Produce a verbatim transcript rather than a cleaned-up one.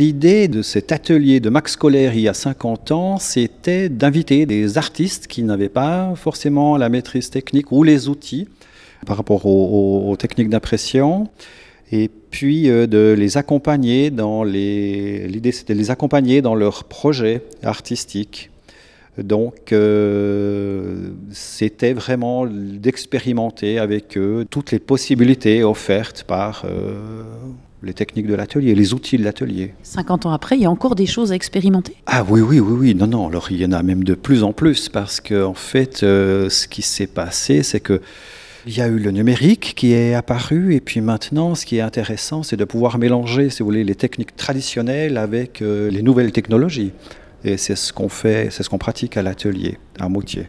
l'idée de cet atelier de Max Kohler il y a cinquante ans, c'était d'inviter des artistes qui n'avaient pas forcément la maîtrise technique ou les outils par rapport aux, aux, aux techniques d'impression, et puis euh, de les accompagner dans les... L'idée, c'était de les accompagner dans leurs projets artistiques. Donc, euh, c'était vraiment d'expérimenter avec eux toutes les possibilités offertes par euh, les techniques de l'atelier, les outils de l'atelier. cinquante ans après, il y a encore des choses à expérimenter? Ah oui, oui, oui, oui. Non, non. Alors, il y en a même de plus en plus parce qu'en en fait, euh, ce qui s'est passé, c'est que il y a eu le numérique qui est apparu, et puis maintenant, ce qui est intéressant, c'est de pouvoir mélanger, si vous voulez, les techniques traditionnelles avec euh, les nouvelles technologies. Et c'est ce qu'on fait, c'est ce qu'on pratique à l'atelier, à Moutier.